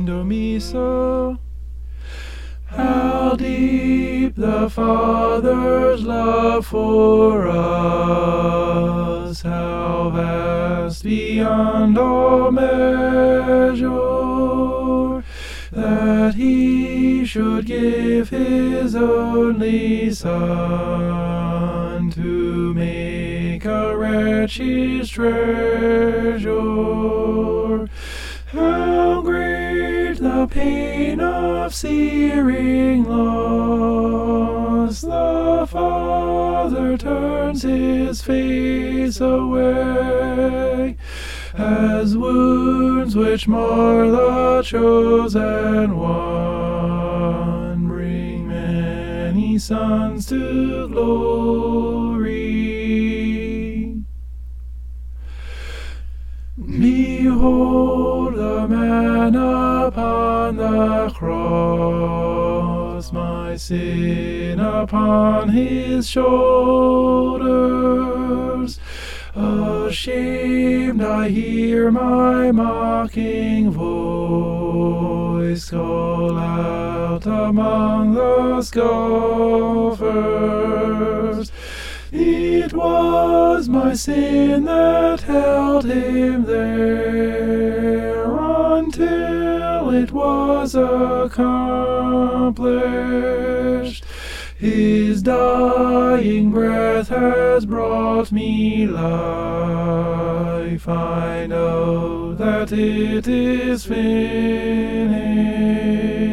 miso. How deep the Father's love for us, how vast beyond all measure, that He should give His only Son to make a wretch His treasure. How great the pain of searing loss! The Father turns His face away, as wounds which mar the chosen one bring many sons to glory. Behold the man upon the cross, my sin upon His shoulders. Ashamed I hear my mocking voice call out among the scoffers. It was my sin that held Him there until it was accomplished. His dying breath has brought me life. I know that it is finished.